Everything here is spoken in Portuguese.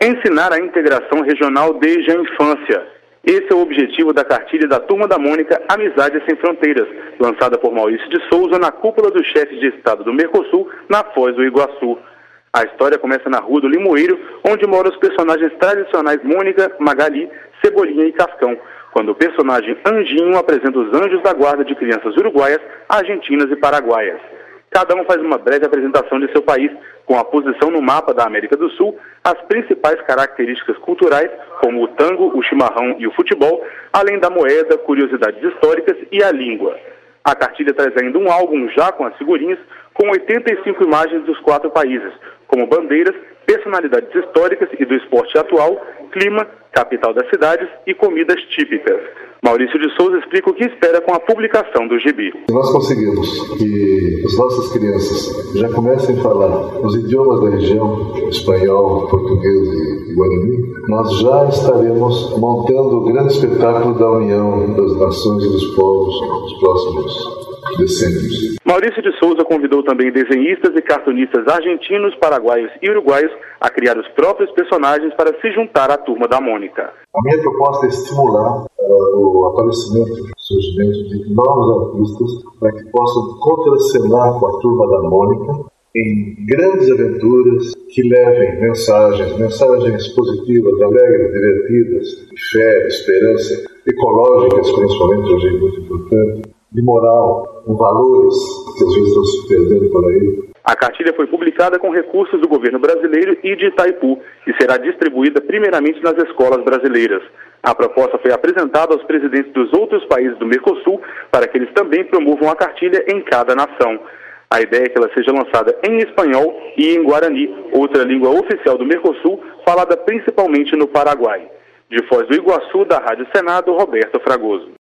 Ensinar a integração regional desde a infância. Esse é o objetivo da cartilha da Turma da Mônica Amizade Sem Fronteiras, lançada por Maurício de Souza na cúpula dos chefes de Estado do Mercosul, na Foz do Iguaçu. A história começa na Rua do Limoeiro, onde moram os personagens tradicionais Mônica, Magali, Cebolinha e Cascão, quando o personagem Anjinho apresenta os anjos da guarda de crianças uruguaias, argentinas e paraguaias. Cada um faz uma breve apresentação de seu país, com a posição no mapa da América do Sul, as principais características culturais, como o tango, o chimarrão e o futebol, além da moeda, curiosidades históricas e a língua. A cartilha traz ainda um álbum já com as figurinhas, com 85 imagens dos 4 países, como bandeiras, personalidades históricas e do esporte atual, clima, capital das cidades e comidas típicas. Maurício de Souza explica o que espera com a publicação do gibi. Se nós conseguirmos que as nossas crianças já comecem a falar os idiomas da região, espanhol, português e guarani, nós já estaremos montando o grande espetáculo da união das nações e dos povos nos próximos decênios. Maurício de Souza convidou também desenhistas e cartunistas argentinos, paraguaios e uruguaios a criar os próprios personagens para se juntar à Turma da Mônica. A minha proposta é estimular o aparecimento, o surgimento de novos artistas para que possam contracenar com a Turma da Mônica em grandes aventuras que levem mensagens positivas, alegres, divertidas, de fé, esperança, ecológicas principalmente, hoje é muito importante, de moral, com valores que às vezes estão se perdendo por aí. A cartilha foi publicada com recursos do governo brasileiro e de Itaipu e será distribuída primeiramente nas escolas brasileiras. A proposta foi apresentada aos presidentes dos outros países do Mercosul para que eles também promovam a cartilha em cada nação. A ideia é que ela seja lançada em espanhol e em guarani, outra língua oficial do Mercosul, falada principalmente no Paraguai. De Foz do Iguaçu, da Rádio Senado, Roberto Fragoso.